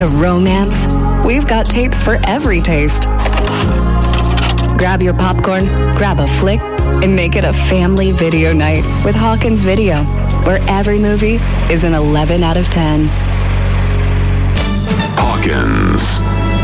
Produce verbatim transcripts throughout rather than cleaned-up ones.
Of romance, we've got tapes for every taste. Grab your popcorn, grab a flick, and make it a family video night with Hawkins Video, where every movie is an eleven out of ten. Hawkins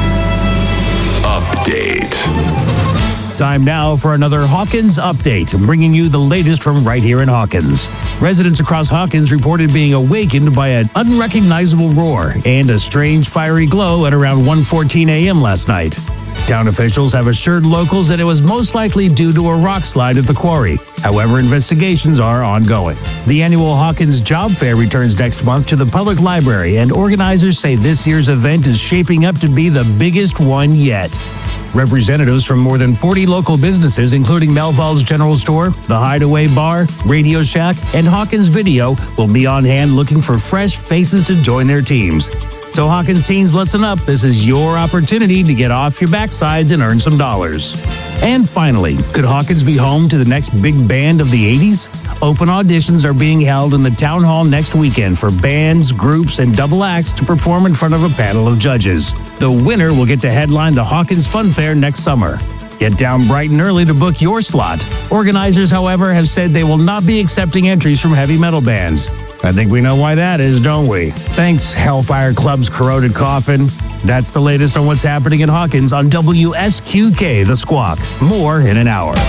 Update. Time now for another Hawkins Update, bringing you the latest from right here in Hawkins. Residents across Hawkins reported being awakened by an unrecognizable roar and a strange fiery glow at around one fourteen a.m. last night. Town officials have assured locals that it was most likely due to a rock slide at the quarry. However, investigations are ongoing. The annual Hawkins Job Fair returns next month to the public library, and organizers say this year's event is shaping up to be the biggest one yet. Representatives from more than forty local businesses, including Melville's General Store, The Hideaway Bar, Radio Shack, and Hawkins Video, will be on hand looking for fresh faces to join their teams. So Hawkins teens, listen up. This is your opportunity to get off your backsides and earn some dollars. And finally, could Hawkins be home to the next big band of the eighties? Open auditions are being held in the town hall next weekend for bands, groups, and double acts to perform in front of a panel of judges. The winner will get to headline the Hawkins Fun Fair next summer. Get down bright and early to book your slot. Organizers, however, have said they will not be accepting entries from heavy metal bands. I think we know why that is, don't we? Thanks, Hellfire Club's Corroded Coffin. That's the latest on what's happening in Hawkins on W S Q K, The Squawk. More in an hour.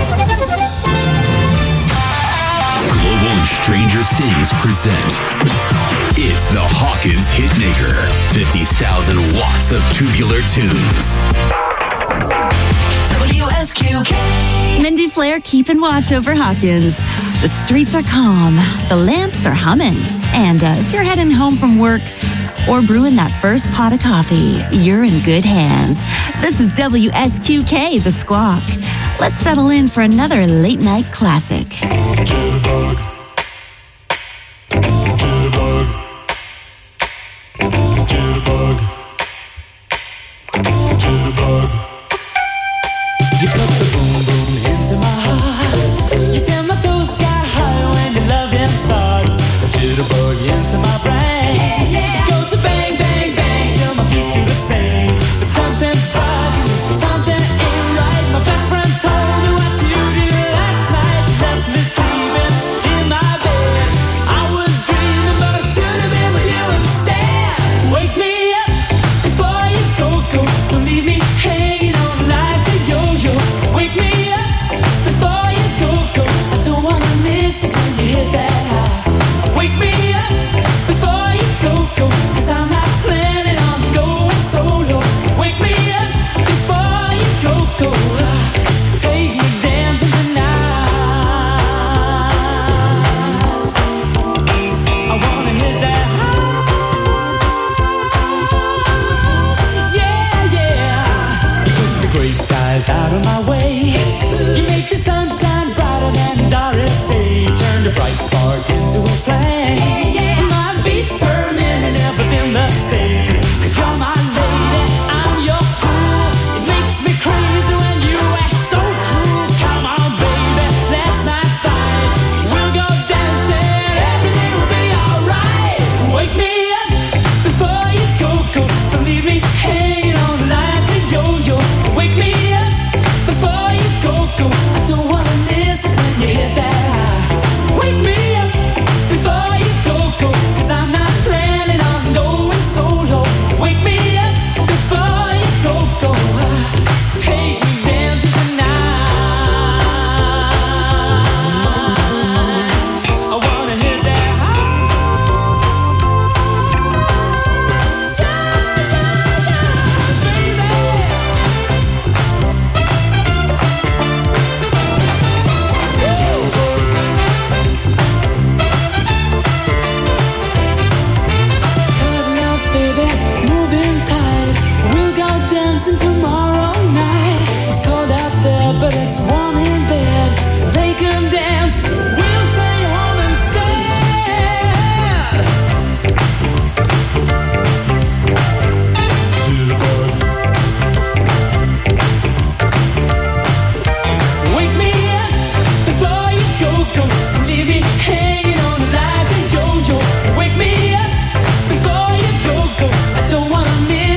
Global and Stranger Things present. It's the Hawkins Hitmaker. fifty thousand watts of tubular tunes. W S Q K. Mindy Flair keeping watch over Hawkins. The streets are calm, the lamps are humming, and uh, if you're heading home from work or brewing that first pot of coffee, you're in good hands. This is W S Q K, The Squawk. Let's settle in for another late night classic. Jitterbug. Jitterbug. Jitterbug. Jitterbug. You put the boom boom into my heart. You send my soul sky high when your loving starts. A jitterbug into my brain. Yeah, yeah. It goes to bang, bang, bang till my feet do the same. But something's bugging, something ain't right. My best friend told me what you did last night. You left me sleeping in my bed. I was dreaming, but I should have been with you instead. Wake me up before you go, go. Don't leave me hanging on like a yo-yo. Wake me up before you go, go. I don't wanna miss it when you hit that high. Wake me up before you go, go. Cause I'm not planning on going solo. Wake me up before you go, go. Take me dancing tonight. I wanna hit that high. Yeah, yeah. You put the gray skies out of my way. You make the sunshine brighter than Doris Day. Turn the bright spark into a flame. My beats per minute never been the same. Cause you're my lady, I'm your fool. It makes me crazy when you act so cruel. Come on baby, let's not fight. We'll go dancing, everything will be alright. Wake me up before you go, go. Don't leave me hanging on like a yo-yo. Wake me up before you go, go. I don't wanna miss it when you hit that high. Wake me up before you go, go. Cause I'm not planning on going solo. Wake me up before you go, go. Take me dancing tonight. I wanna hit that high. Cutting out, baby, moving tight. We'll go dancing tomorrow night. It's cold out there, but it's warm in bed. They can dance, we'll stay home instead. Jitterbug. Wake me up before you go, go. Don't leave me hanging on like a yo-yo. Wake me up before you go, go. I don't wanna miss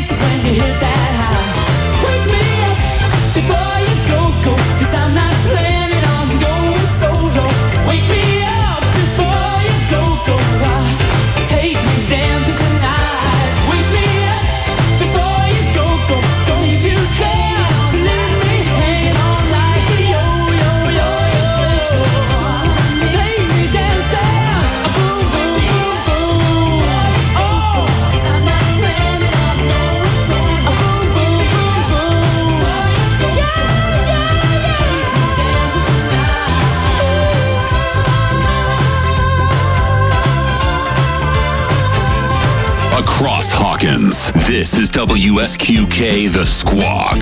Hawkins. This is W S Q K The Squawk.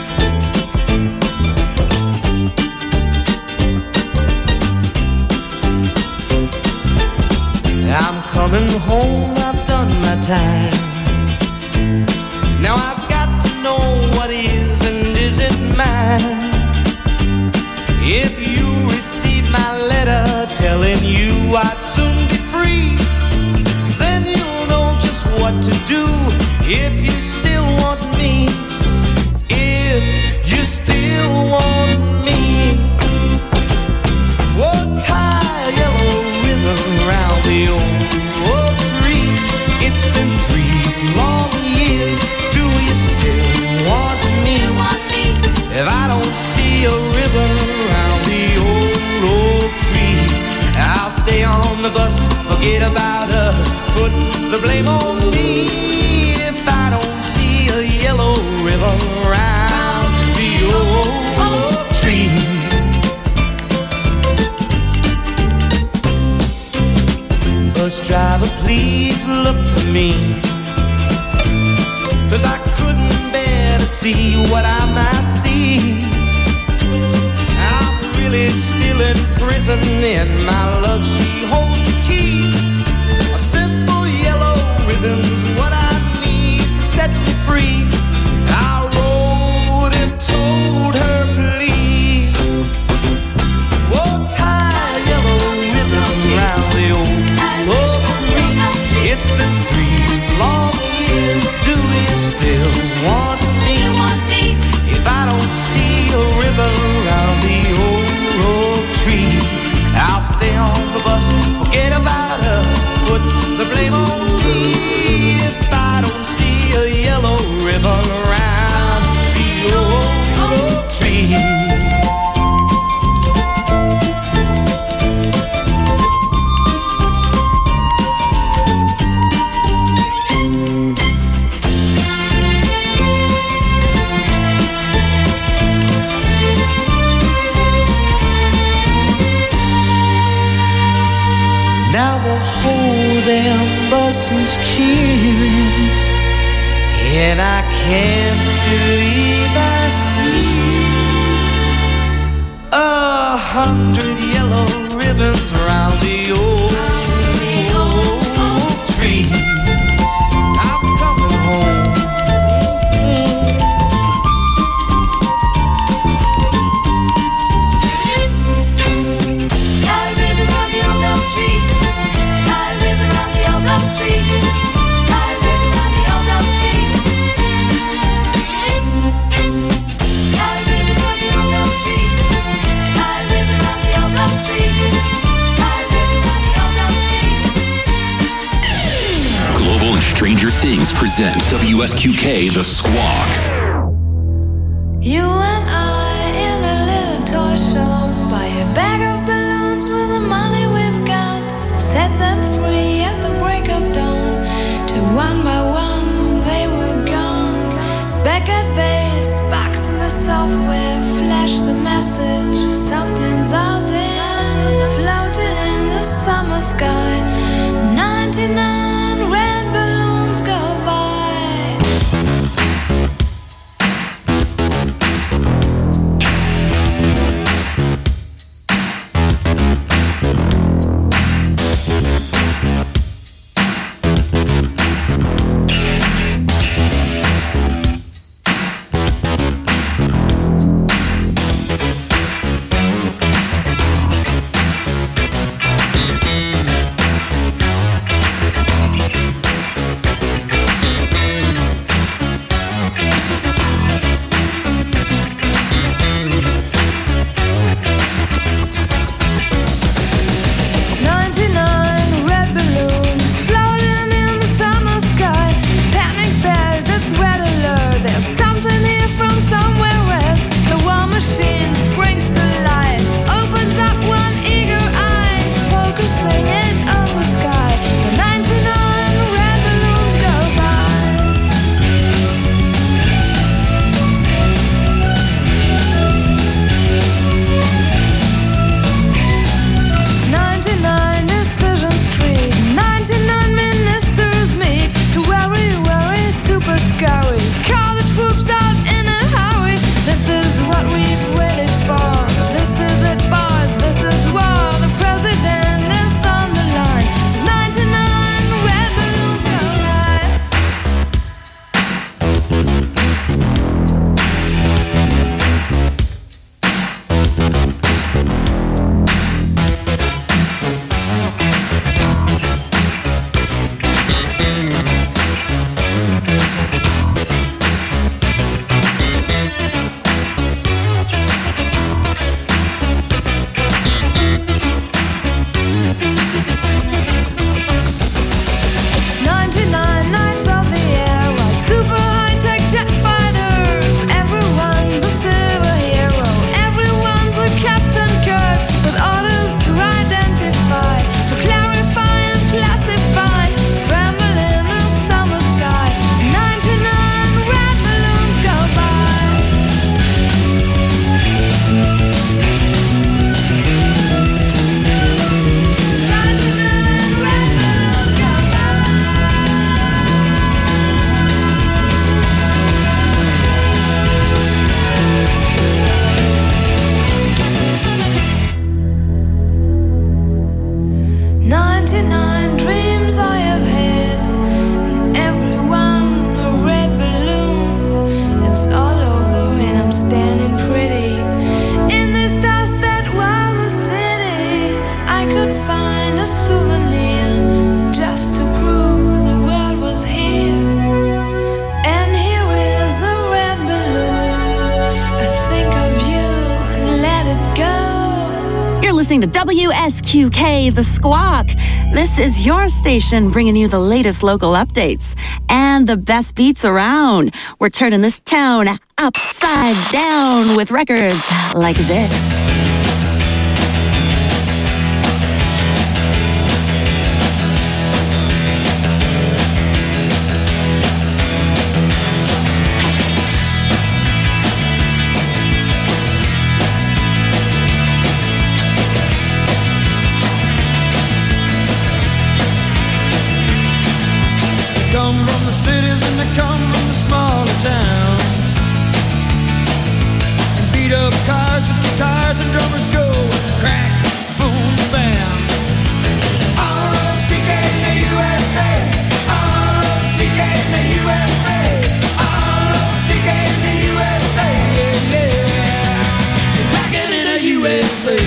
I'm coming home, I've done my time. Now I've got to know what is and isn't mine. If you receive my letter telling you I'd soon be free, then you'll know just what to do if you still want me. If you still want me. Whoa, tie a yellow ribbon around the old oak tree. It's been three long years. Do you still want me? If I don't see a ribbon around the old oak tree, I'll stay on the bus, forget about us, put the blame on me. If I don't see a yellow ribbon around the old oak tree. Bus driver, please look for me, 'cause I couldn't bear to see what I might see. I'm really still in prison, and my love, she holds the key. A simple yellow ribbon's what I need to set me free. I wrote and told her, please, whoa, tie a yellow ribbon around the old oak tree. It's been three long years. Do you still want me? If I don't see a ribbon around the old oak tree, I'll stay on the bus, forget about us, put the blame on me. If I don't see a yellow ribbon around the old oak tree. Now the whole damn bus is cheering, and I can't believe I see a hundred yellow ribbons around the old oak tree. I'm coming home. Tie a ribbon around the old oak tree. Tie a ribbon around the old oak tree. Tie a ribbon around the old oak tree. Tie a ribbon around the old oak tree. Tie a ribbon around the old oak tree. Tie a ribbon around the old oak tree. Global and Stranger Things present W S Q K The Squawk. You and I in a little toy shop, buy a bag of balloons with the money we've got, set them free at the break of dawn. Till one by one they were gone. Back at base, box in the software, flash the message, something's out there, floating in the summer sky. ninety-nine red balloons go by. listening to W S Q K, The Squawk. This is your station bringing you the latest local updates and the best beats around. We're turning this town upside down with records like this. Come from the cities and they come from the smaller towns. And beat up cars with guitars and drummers go crack, boom, bam. R O C K in the U S A. R O C K in the U S A. R O C K in the U S A. Yeah, yeah. Rockin' in the U S A.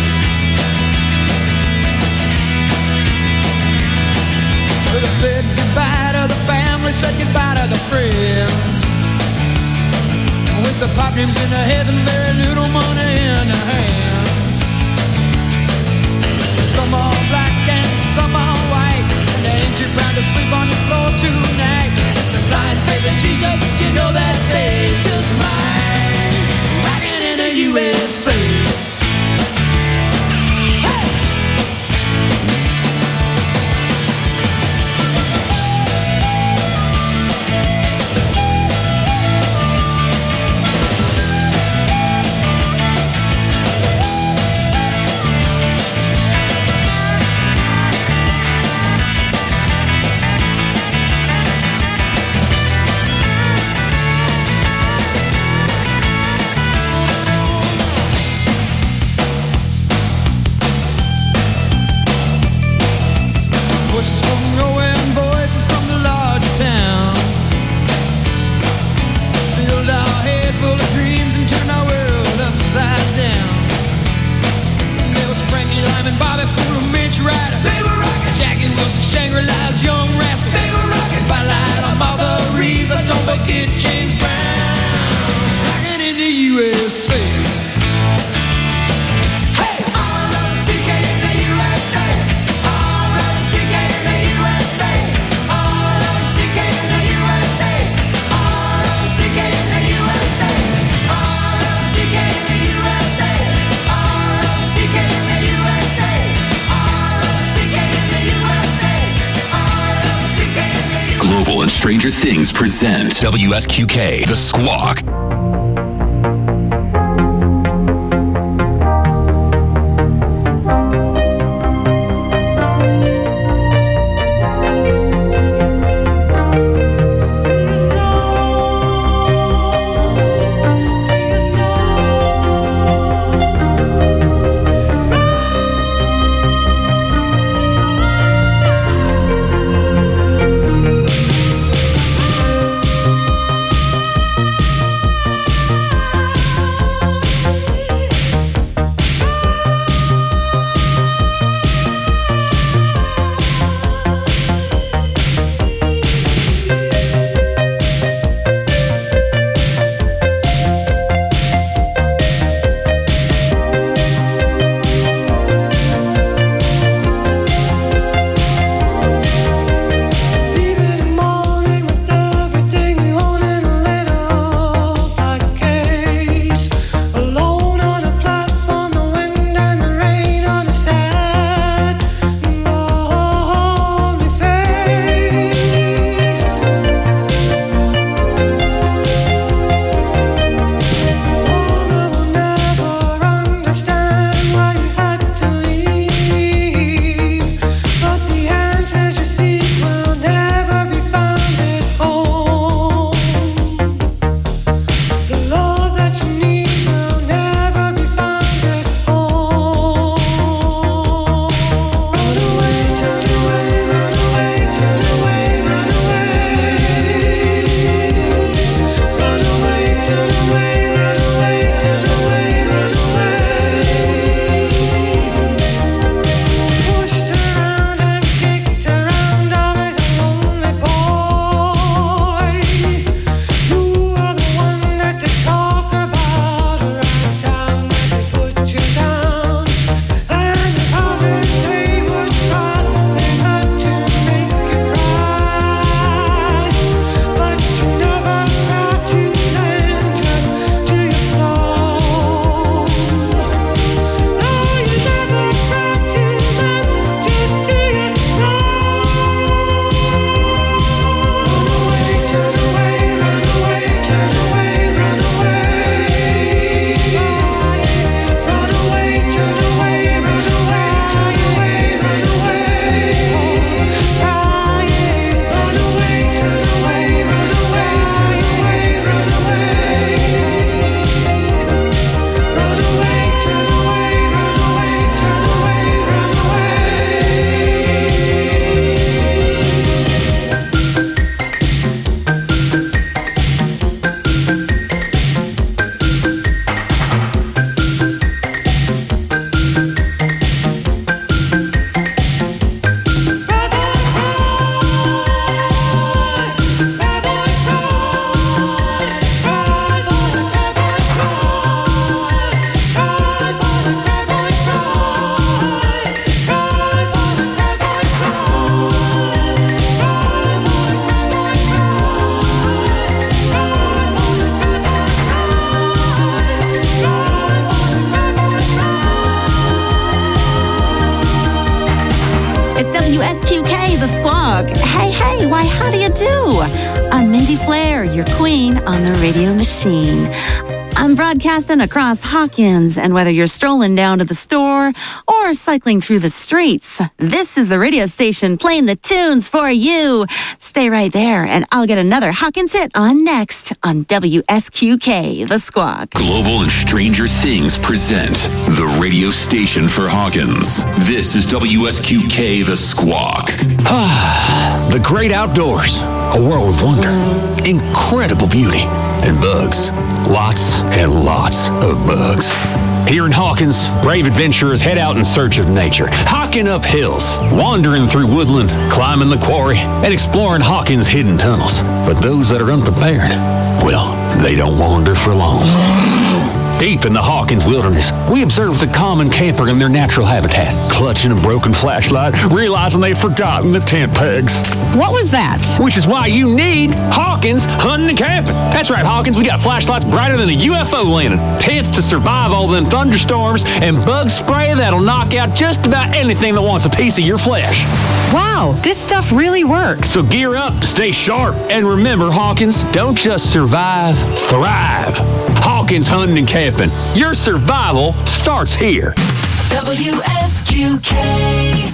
Well, I said goodbye to the family, said goodbye to the friends. With the pop names in their heads and very little money in their hands. Some are black and some are white, and they ain't too proud to sleep on the floor tonight. The blind faith in Jesus, you know that they just might. Rockin' in the U S A. Voices from nowhere and voices from the larger town. Filled our head full of dreams and turned our world upside down. There was Frankie Lyman, Bobby Fuller, Mitch Ryder. They were rockin'. Jackie Wilson, Shangri-La's Young Rascal. They were rockin'. Spotlight on Martha Reeves. Let's don't forget James Brown. Rockin' in the U S A. Global and Stranger Things present W S Q K, The Squawk. W S Q K, The Squawk. Hey, hey, why, how do you do? I'm Mindy Flair, your queen on the radio machine. I'm broadcasting across Hawkins, and whether you're strolling down to the store or cycling through the streets, this is the radio station playing the tunes for you. Stay right there, and I'll get another Hawkins hit on next on W S Q K, The Squawk. Global and Stranger Things present the radio station for Hawkins. This is W S Q K, The Squawk. The great outdoors, a world of wonder, incredible beauty, and bugs. Lots and lots of bugs. Here in Hawkins, brave adventurers head out in search of nature, hiking up hills, wandering through woodland, climbing the quarry, and exploring Hawkins' hidden tunnels. But those that are unprepared, well, they don't wander for long. Deep in the Hawkins wilderness, we observe the common camper in their natural habitat, clutching a broken flashlight, realizing they've forgotten the tent pegs. What was that? Which is why you need Hawkins Hunting and Camping. That's right, Hawkins, we got flashlights brighter than a U F O landing, tents to survive all them thunderstorms, and bug spray that'll knock out just about anything that wants a piece of your flesh. Wow, this stuff really works. So gear up, stay sharp, and remember, Hawkins, don't just survive, thrive. Hawkins Hunting and Camping. Your survival starts here. W S Q K.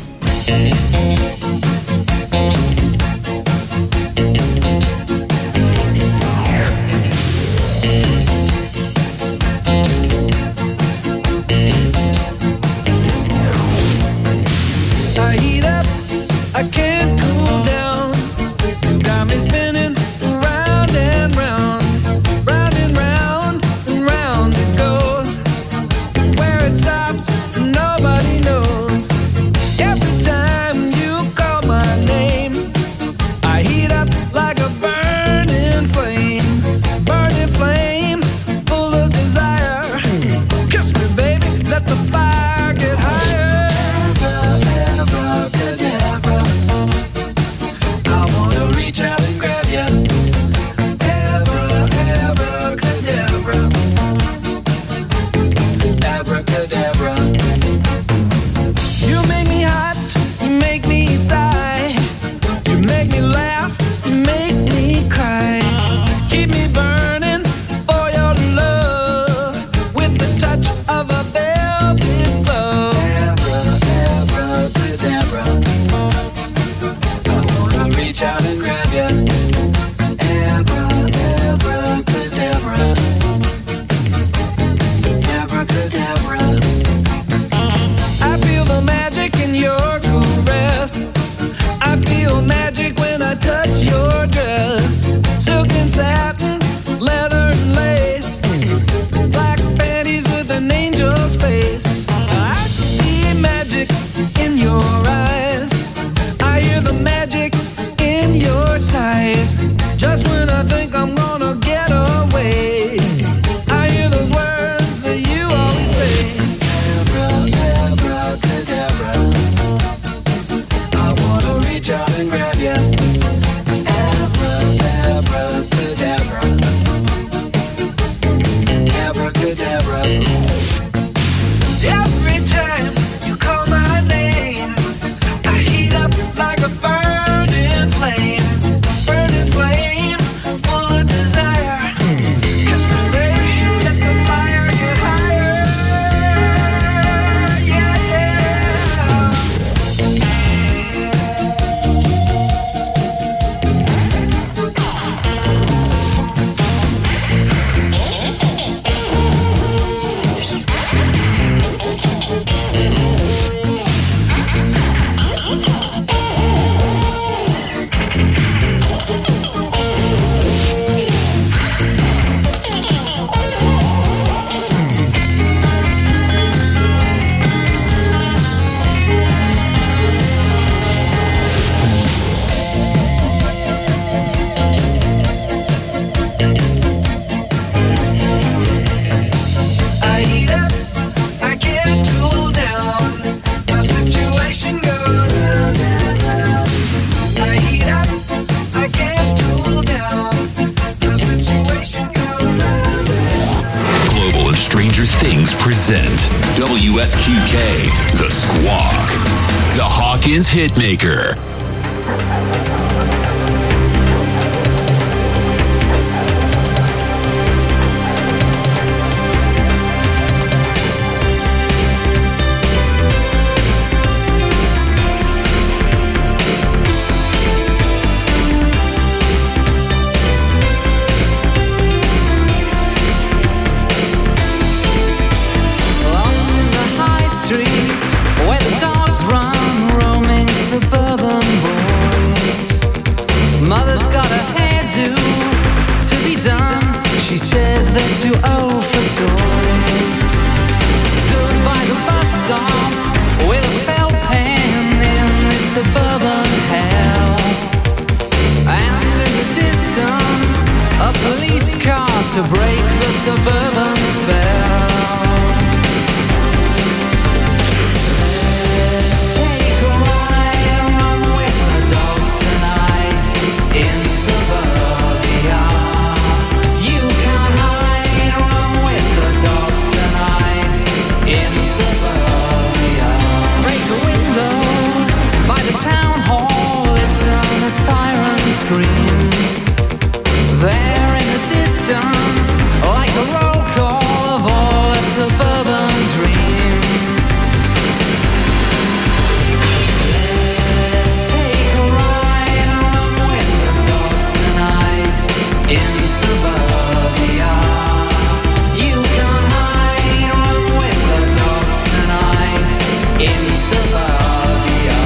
I heat up, I can't cool down. You got me spinning round and round, round and round and round it goes. Where it stops, nobody knows. Every time you call my name, I heat up like a burning flame, burning flame, full of desire. Kiss me, baby, let the fire get higher. I wanna reach out and grab you. Abra, abracadabra. Abracadabra. You make me hot, you make me sigh. You make me laugh, you make me cry. Keep me burning for your love with the touch of a velvet glove. Abracadabra. I wanna reach out and grab you. Abra, abracadabra. Abracadabra. I feel the magic in your caress. I feel magic when I touch your dress. Silk and satin, leather and lace. Black panties with an angel's face. I see magic in your eyes. I hear the magic in your sighs. Just when I think I'm gonna get away, I hear those words that you always say. Abra, abracadabra. I wanna reach out and grab you. Abra, abracadabra. Abracadabra. Every time you call my name, I heat up like a burning flame, burning flame, full of desire. Kiss me, baby, let the fire get higher. Yeah, yeah. I heat up, I can't cool down. My situation goes round and round. I heat up, I can't cool down. My situation goes round and round. Global and Stranger Things present W S Q K, The Squawk. The Hawkins Hitmaker. She says they're too old for toys. Stood by the bus stop with a felt pen in this suburban hell. And in the distance, a police car to break the suburban spell. Let's take a ride and run with the dogs tonight in suburbia. You can't hide, run with the dogs tonight in suburbia. Break a window by the town hall, listen a siren screams. There in the distance, like a roll call of all the suburban dreams. Let's take a ride and run with the dogs tonight in suburbia. You can't hide, run with the dogs tonight in suburbia.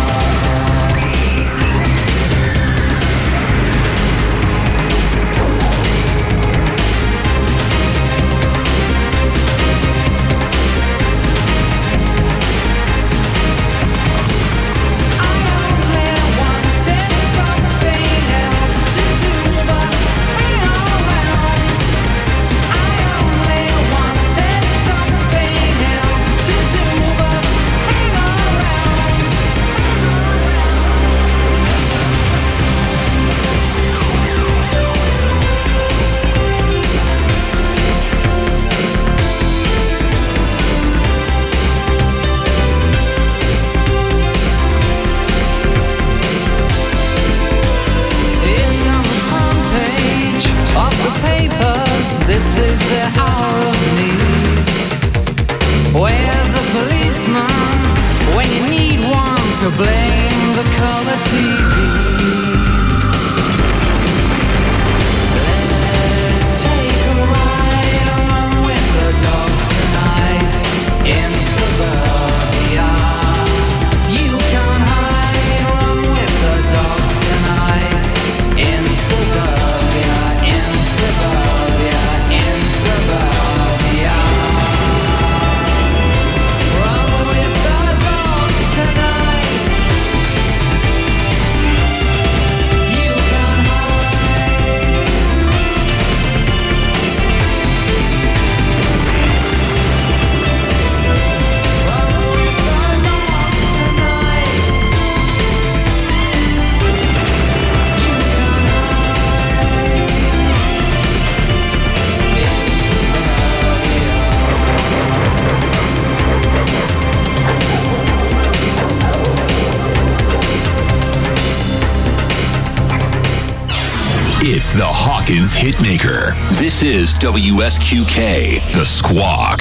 This is the hour of need. Where's the policeman when you need one to blame the color T V? Let's take a ride and run with the dogs tonight in suburbia. You can't hide, run with the dogs tonight in suburbia, in suburbia. In suburbia, run with the dogs tonight. You can hide. Run with the dogs tonight. You can hide. It's the Hawkins Hitmaker. This is W S Q K, The Squawk.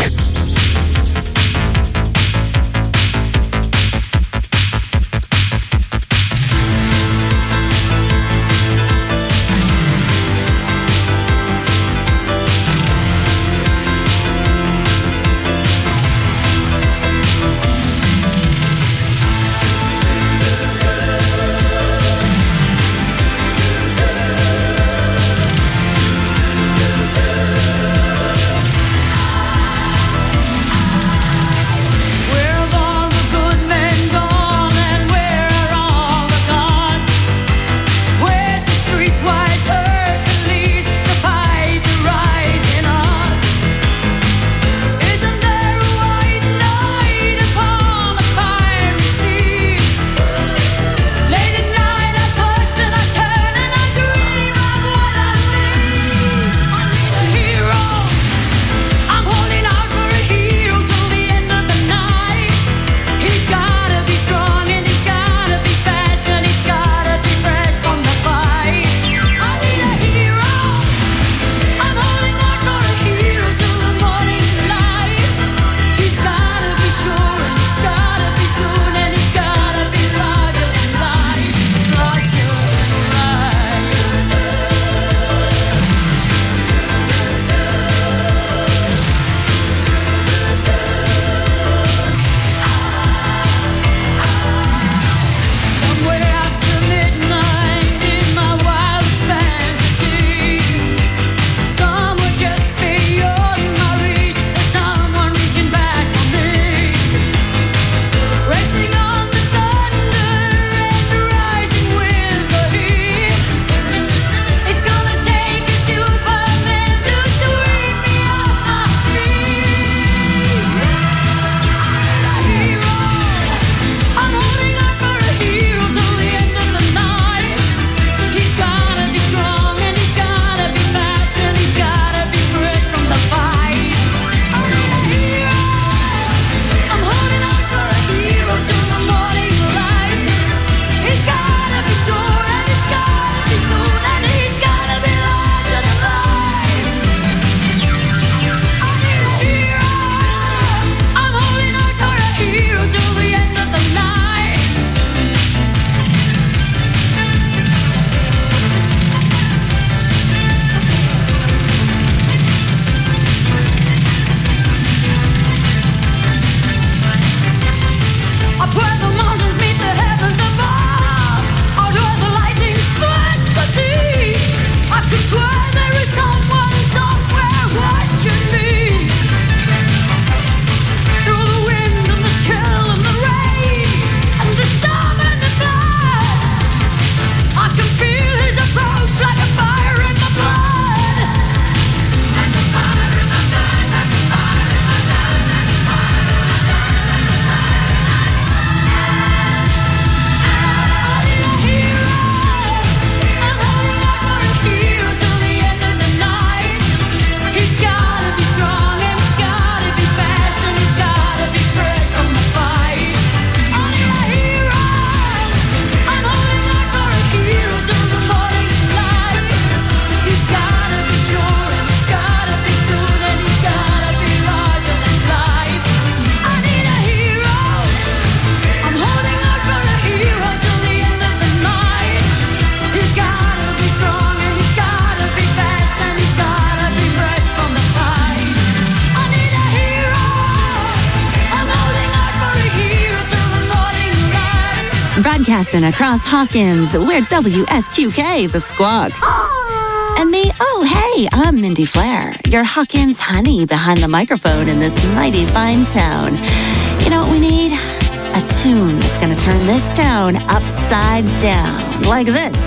Broadcasting across Hawkins, we're W S Q K, The Squawk. And me, oh, hey, I'm Mindy Flair, your Hawkins honey behind the microphone in this mighty fine town. You know what we need? A tune that's going to turn this town upside down, like this.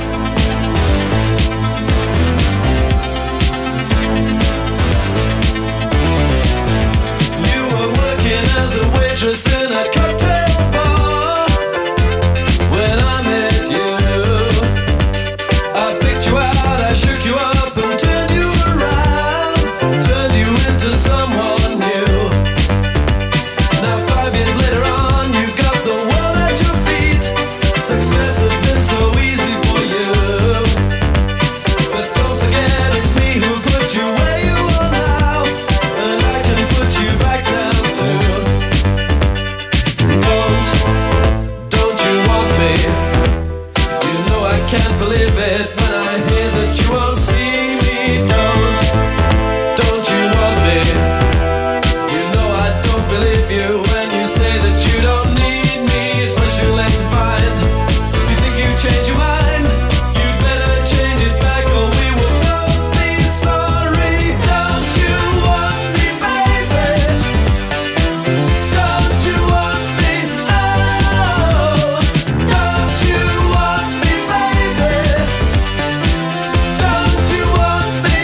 You were working as a waitress in a cocktail bar when I met you. I picked you out, I shook you up and turned you around, turned you into someone new. Now five years later on, you've got the world at your feet. Success has been so easy for you. But don't forget it's me who put you where you are now, and I can put you back down too. Don't, don't you want me? You know I can't believe it when I hear that you won't see me. Don't, don't you want me? You know I don't believe you when you say that you don't need me. It's much too late to find. You think you change your mind? You better change it back or we will both be sorry. Don't you want me, baby? Don't you want me? Oh, don't you want me, baby? Don't you want me?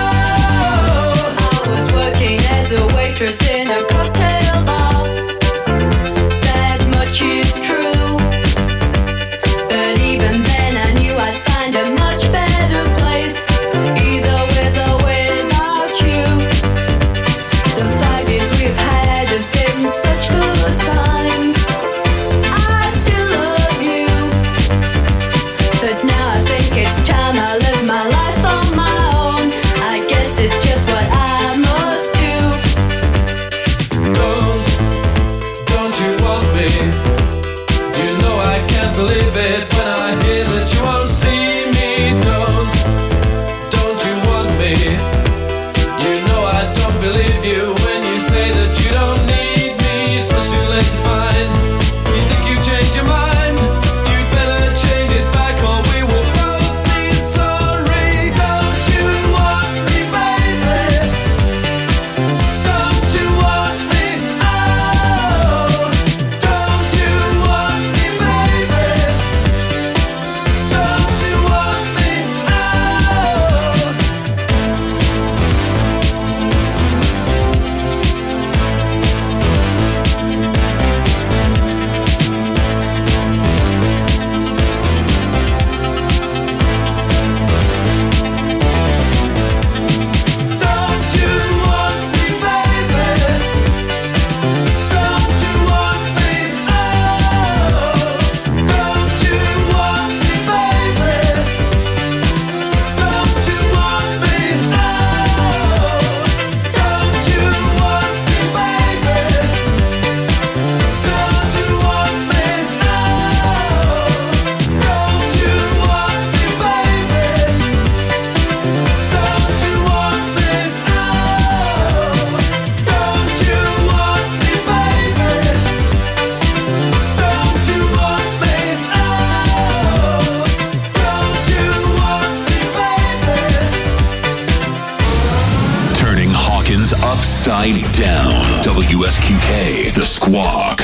Oh. I was working as a waitress in a cocktail bar. That much is true. But even then I knew I'd find a much better place, either with or without you. The five years we've had have been such good times. I still love you, but now I think it's time I live my life on my own. I guess it's just what I must do. Don't, don't you want me? You know I can't believe it when I hear that you won't see me. Don't, don't you want me? You know I don't believe you when you say that you don't need me. It's much too late to find. You think you changed your mind? You better change it back or we will both be sorry. Don't you want me, baby? Don't you want me? Oh, don't you want me, baby? Don't you want me? Oh. Don't you want me, baby? Don't you want me? Oh, don't you want me, baby? Don't you want me? Oh, don't you want me, baby? Don't you want me? Oh, don't you want me, baby? Don't you want me? Oh, don't you want me, baby? Don't you want me? Oh, don't you want me, baby? Turning Hawkins upside down. W S Q K, The Squawk.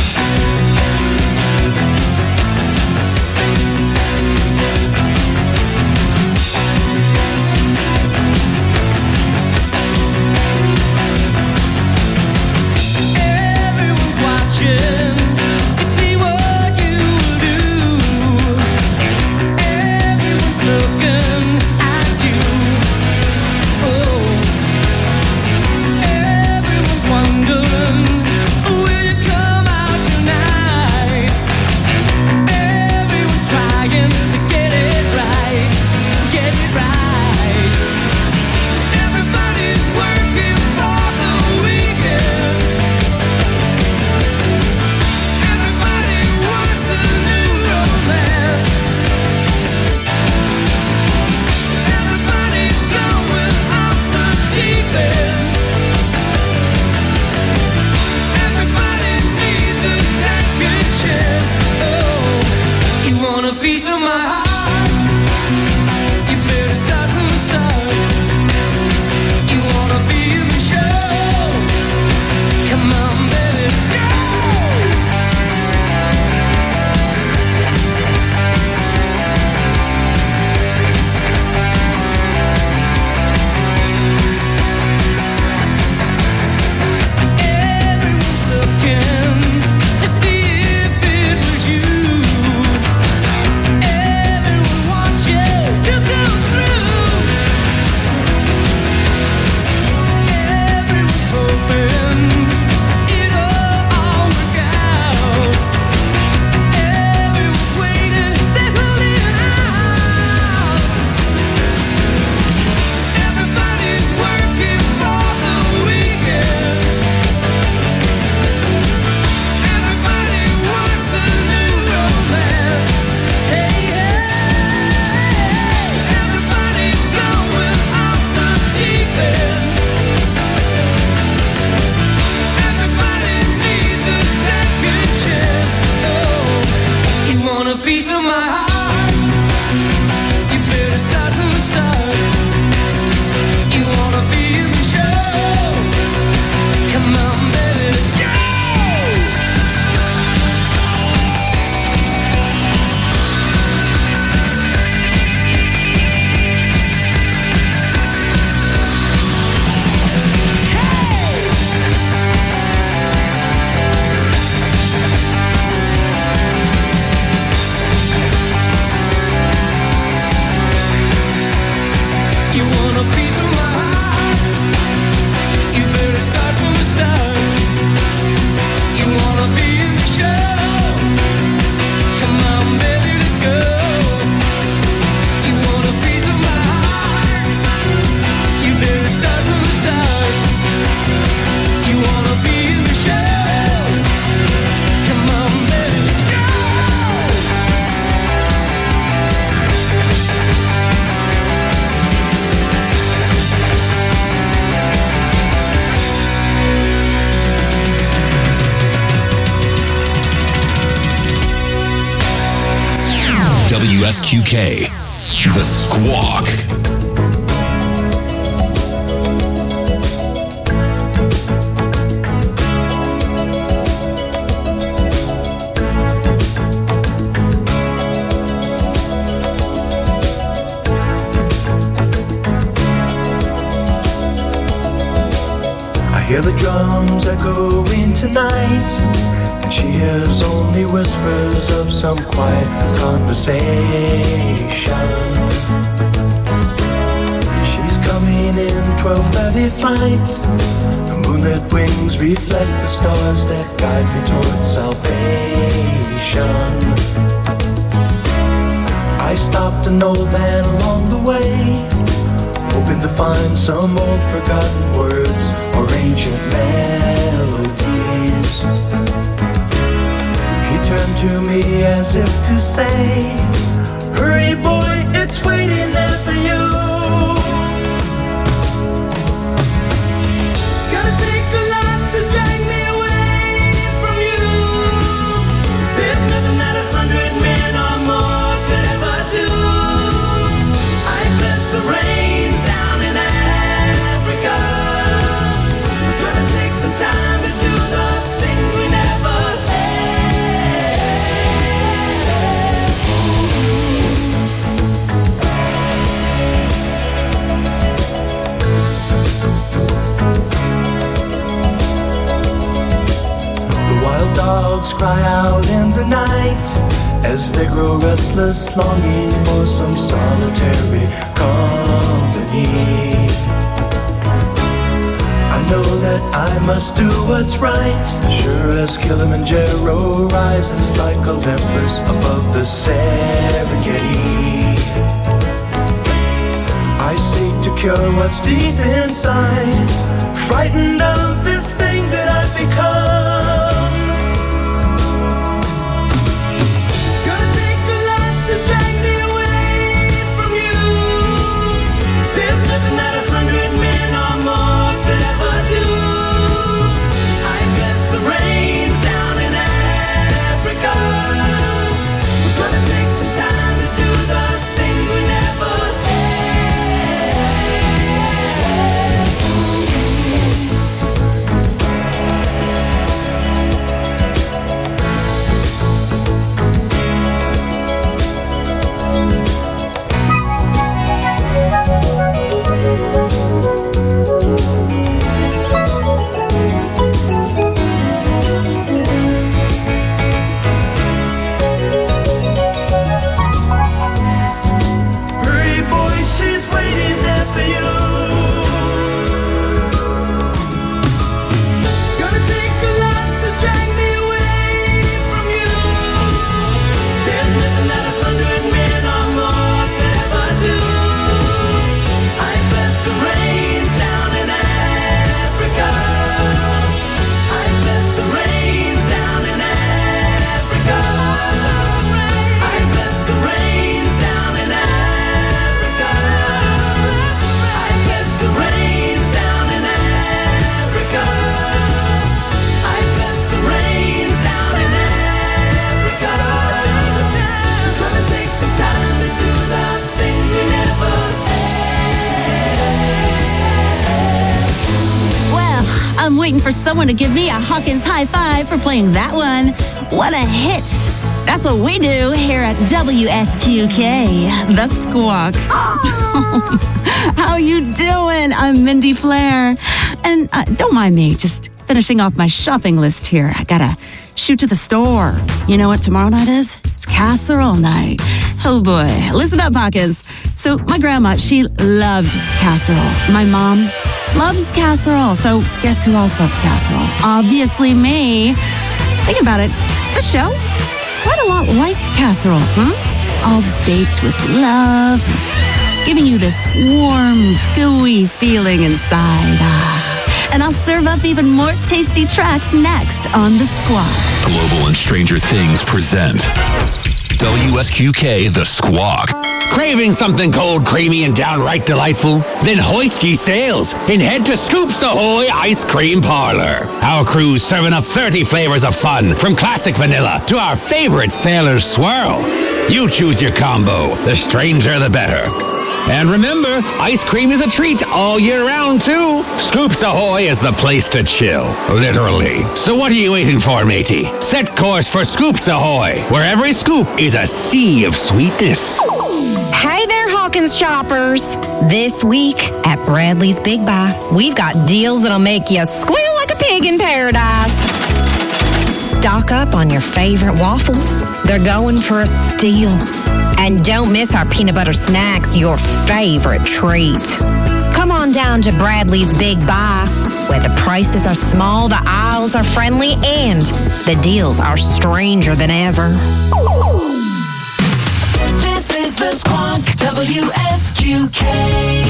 Everyone's watching to see what you do. Everyone's looking at you. Oh, everyone's wondering, will you come out tonight? Q K, The Squawk. Hear the drums echoing tonight, and she hears only whispers of some quiet conversation. She's coming in twelve thirty flight. The moonlit wings reflect the stars that guide me towards salvation. I stopped an old man along the way, hoping to find some old forgotten words or ancient melodies. He turned to me as if to say, hurry boy, it's waiting there for you. Gonna take a lot to drag me away from you. There's nothing that a hundred men or more could ever do. I bless the rains down in Africa. We're gonna take some time to do the things we never The wild dogs cry out in the night as they grow restless, longing for some solitary company. I know that I must do what's right, sure as Kilimanjaro rises like Olympus above the Serengeti. I seek to cure what's deep inside, frightened of this thing that I've become. Gonna take a lot to drag me away from you. There's nothing that a hundred men or more could ever do. I bless the rains down in Africa. We're gonna take some time to do the things we never Hurry boy, she's waiting there for you. Gonna take a lot to drag me away from you. There's nothing that a hundred men or more could ever do. I bless the rains down in Africa. I bless the rains down in Africa. I bless the rains down in Africa. I bless the rains down in Africa. I bless the rains down in Africa. We're gonna take some time to do the things we never Well, I'm waiting for someone to give me a Hawkins high five for playing that one. What a hit. That's what we do here at W S Q K, The Squawk. How you doing? I'm Mindy Flair. And uh, don't mind me, just finishing off my shopping list here. I gotta shoot to the store. You know what tomorrow night is? It's casserole night. Oh boy. Listen up, Hawkins. So my grandma, she loved casserole. My mom loves casserole. So guess who else loves casserole? Obviously me. Think about it. The show, quite a lot like casserole, hmm? All baked with love, giving you this warm, gooey feeling inside. Ah. And I'll serve up even more tasty tracks next on The Squawk. Global and Stranger Things present W S Q K, The Squawk. Craving something cold, creamy, and downright delightful? Then hoist ye sails and head to Scoops Ahoy Ice Cream Parlor. Our crew's serving up thirty flavors of fun, from classic vanilla to our favorite Sailor's Swirl. You choose your combo. The stranger, the better. And remember, ice cream is a treat all year round, too. Scoops Ahoy is the place to chill, literally. So what are you waiting for, matey? Set course for Scoops Ahoy, where every scoop is a sea of sweetness. Hey there, Hawkins shoppers. This week at Bradley's Big Buy, we've got deals that'll make you squeal like a pig in paradise. Stock up on your favorite waffles. They're going for a steal. And don't miss our peanut butter snacks, your favorite treat. Come on down to Bradley's Big Buy, where the prices are small, the aisles are friendly, and the deals are stranger than ever. This is the Squawk, W S Q K.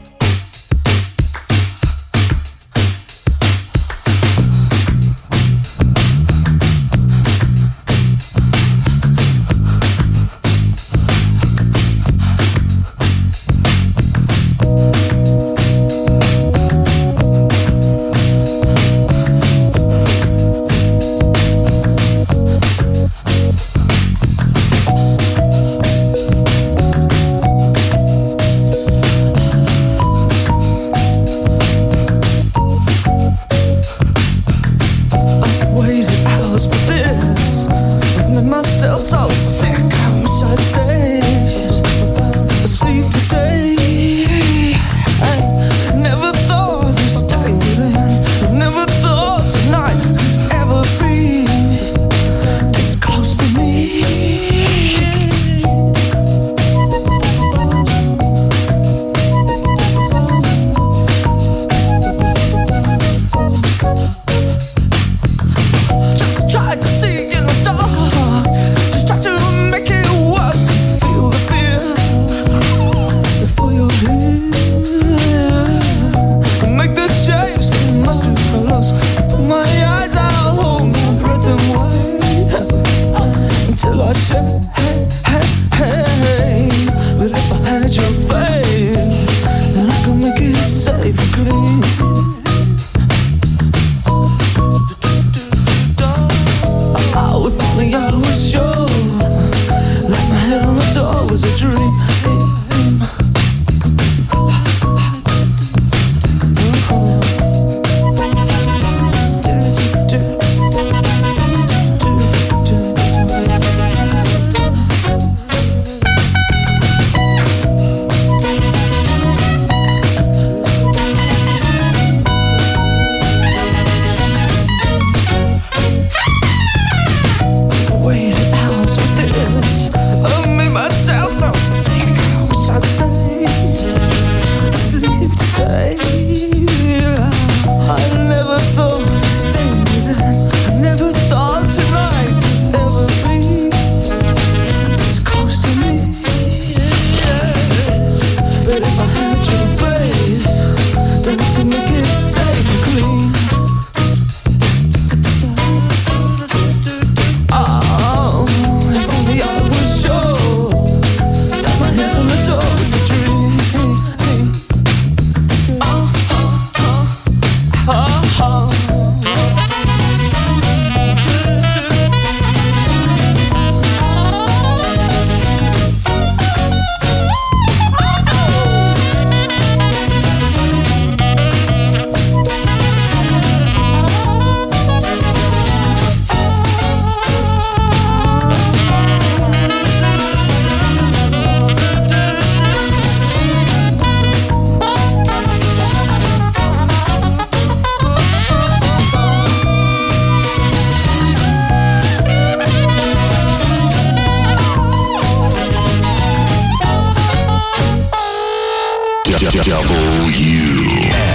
W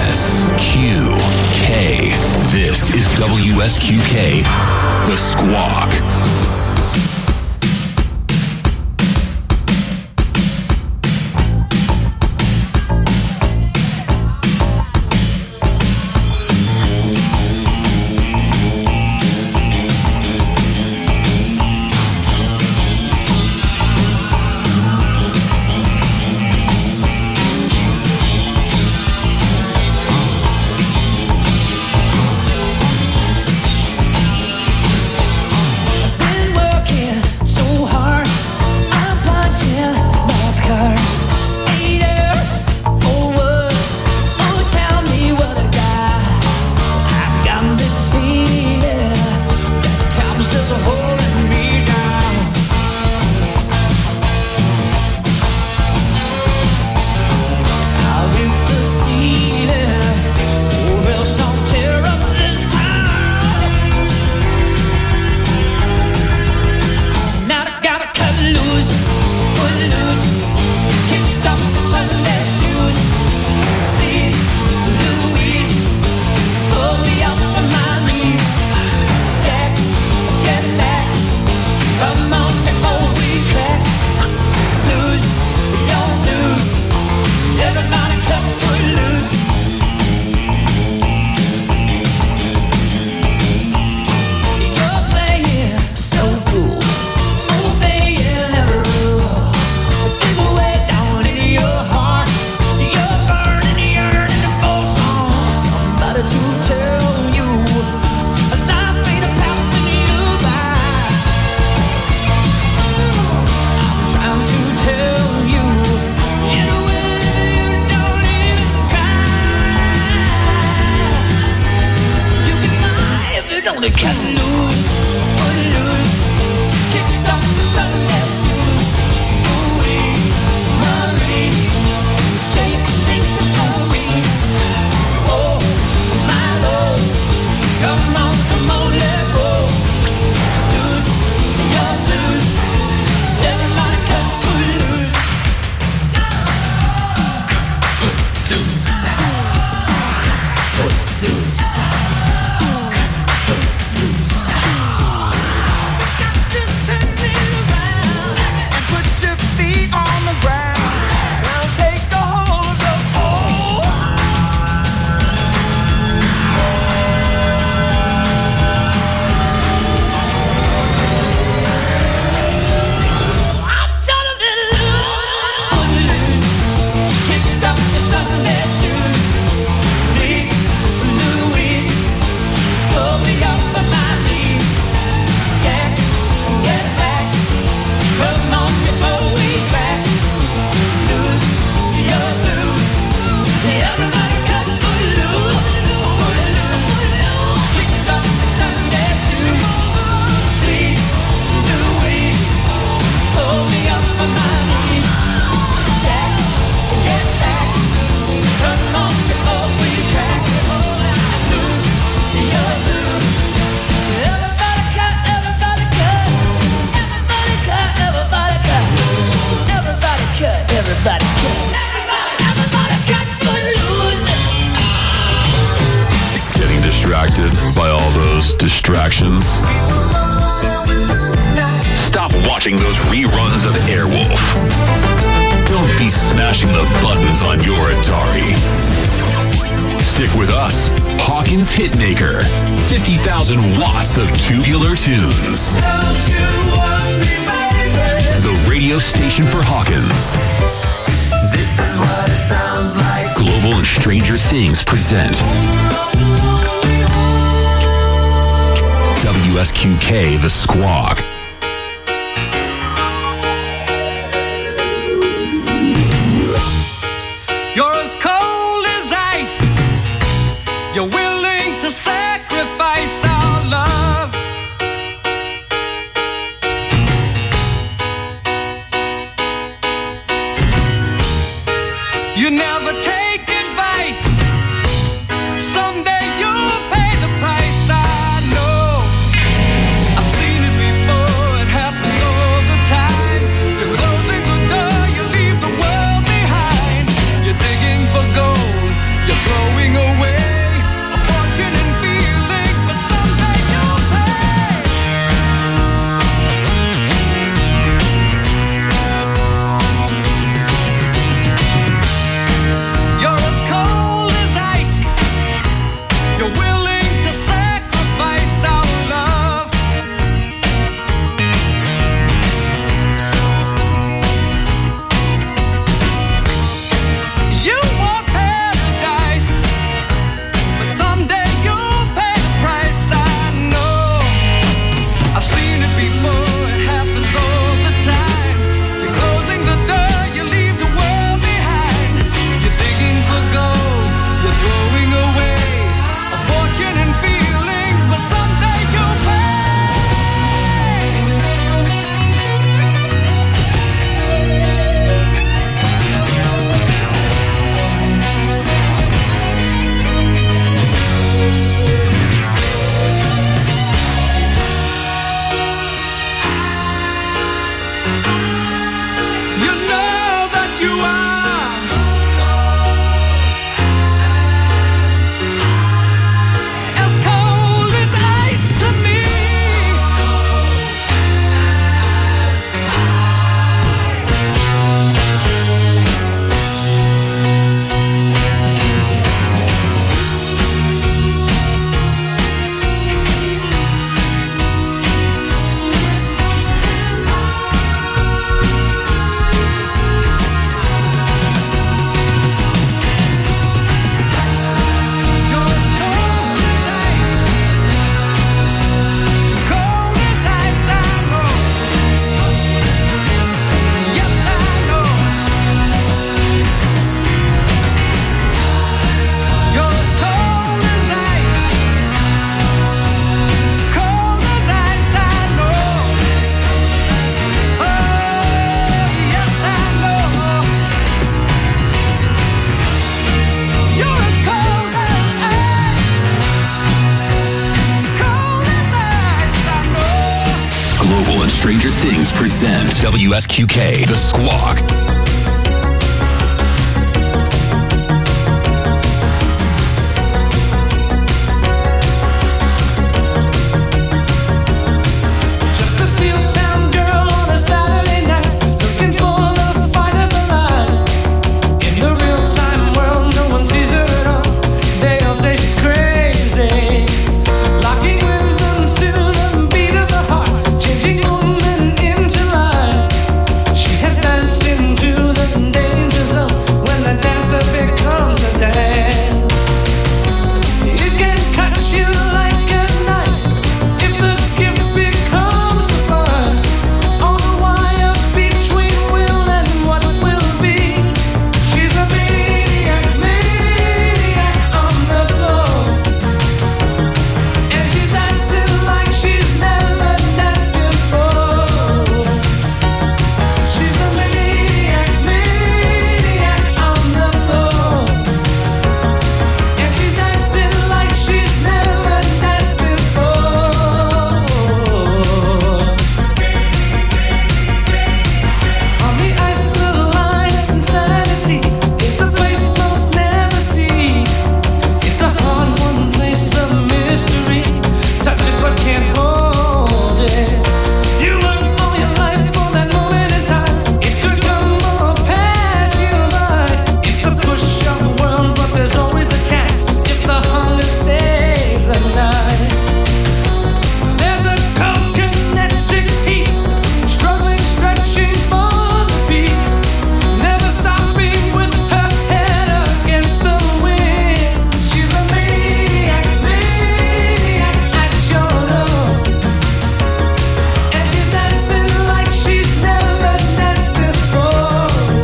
S Q K. This is W S Q K, The Squawk. Been gonna cut loose, put loose, kick off the Sunday shoes. Ooh-wee, Marie, shake, shake the floor. Oh, my Lord, come on, come on, let's go. Loose, you're loose, everybody cut foot loose. Foot loose, foot loose. By all those distractions. Stop watching those reruns of Airwolf. Don't be smashing the buttons on your Atari. Stick with us, Hawkins Hitmaker. fifty thousand watts of tubular tunes. The radio station for Hawkins. This is what it sounds like. Global and Stranger Things present W S Q K The Squawk. You're as cold as ice. You're willing to sacrifice our love. You never take advice. Someday you'll pay the price. I know. I've seen it before. It happens all the time. You're closing the door. You leave the world behind. You're digging for gold. You're throwing away a fortune in fields Stranger Things present W S Q K, The Squawk. Just a steel town girl on a Saturday night, looking for the fight of her life. In the real time world, no one sees her at all. They all say she's crazy, locking rhythms to the beat of the heart, changing woman into life. She has danced into the danger zone when the dancer becomes a dance. It can cut you like a knife if the gift becomes the fun. On the wire between will and what will be. She's a maniac, maniac on the floor. And she's dancing like she's never danced before. She's a maniac, maniac on the floor. And she's dancing like she's never danced before. On the ice to the line of insanity, it's a place most never see. It's a hard-won place of mystery. Touch it but can't hold it. You work all your life for that moment in time. It could come or pass you by. It's a push-up world, but there's always a chance if the hunger stays the night. There's a cold-kinetic heat, struggling, stretching for the beat, never stopping with her head against the wind. She's a maniac, maniac at your love, and she's dancing like she's never danced before.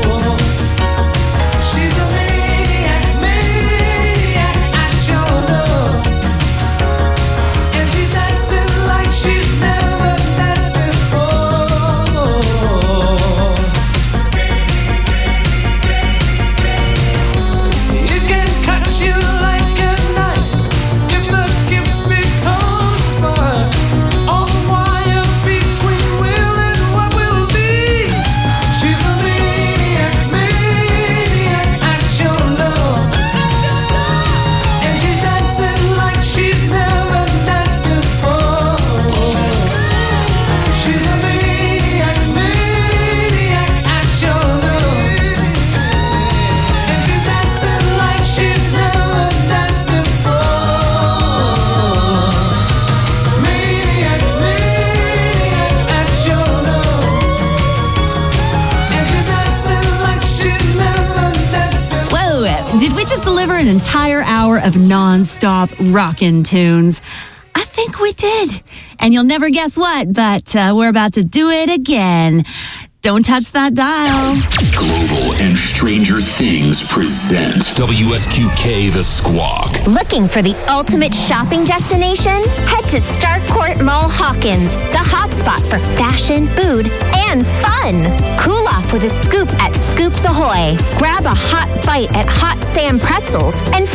She's a maniac, maniac at your love, and she's dancing like she's never danced before. It can cut you like a knife if the gift becomes fun. On the wire between will and what will be. She's a maniac, maniac at your love, and she's dancing like she's never danced before. She's a maniac, maniac at your love, and she's dancing like she's never danced before. Maniac, maniac at your love, and she's dancing like she's never danced before. Whoa, did we just deliver an entire hour of non-stop rockin' tunes? I think we did. And you'll never guess what, but uh, we're about to do it again. Don't touch that dial. Global and Stranger Things present W S Q K, The Squawk. Looking for the ultimate shopping destination? Head to Starcourt Mall Hawkins, the hotspot for fashion, food, and fun. Cool off with a scoop at Scoops Ahoy. Grab a hot bite at Hot Sam Pretzels and